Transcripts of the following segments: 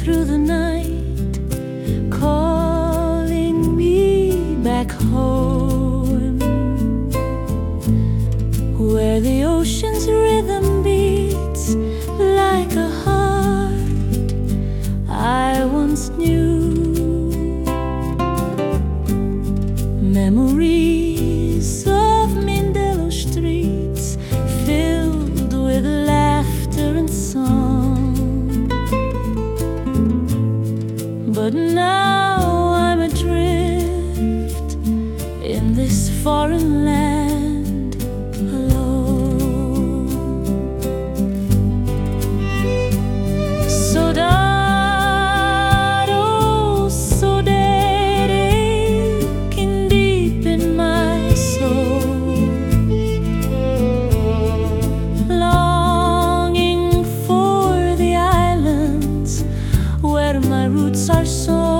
through the night, calling me back home, where the ocean's rhythm beats like a heart I once knew. Memories of Mindelo streets filled with laughter and song, but now I'm adrift in this foreign land alone. Saudade, oh saudade, aching deep in my soul, longing for the islands where my roots are sown.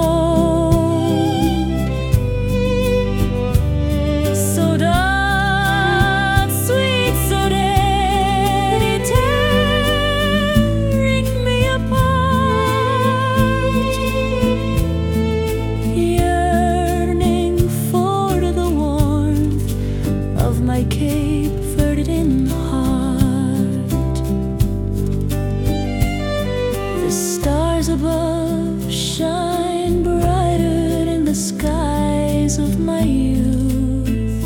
Saudade, sweet saudade, tearing me apart, yearning for the warmth of my Cape Verdean heart. The stars above shine brighter in the skies of my youth.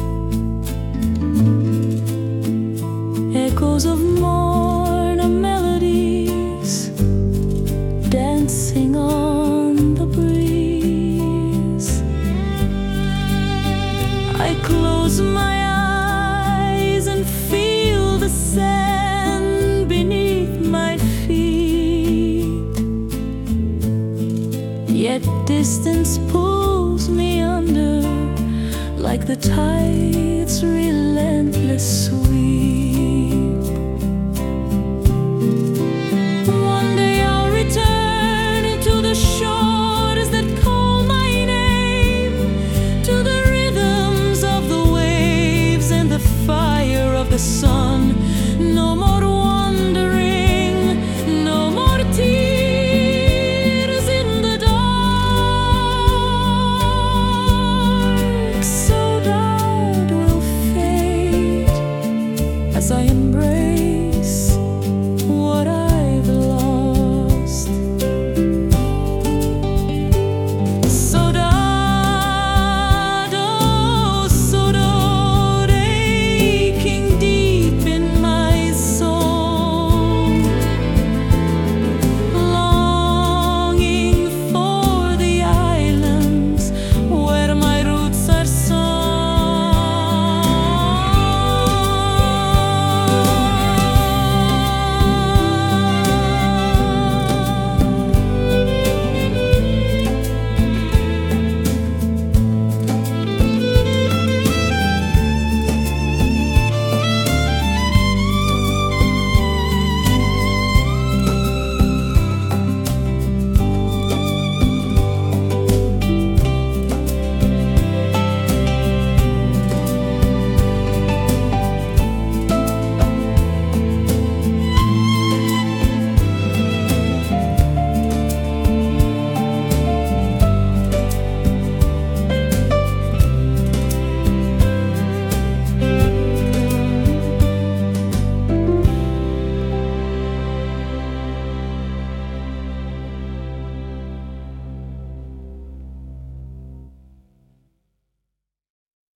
Echoes of morn are melodies dancing on the breeze. I close my eyes and feel the sand beneath my feet, yet distance pulls me under like the tide's relentless sweep. One day I'll return to the shores that call my name, to the rhythms of the waves and the fire of the sun.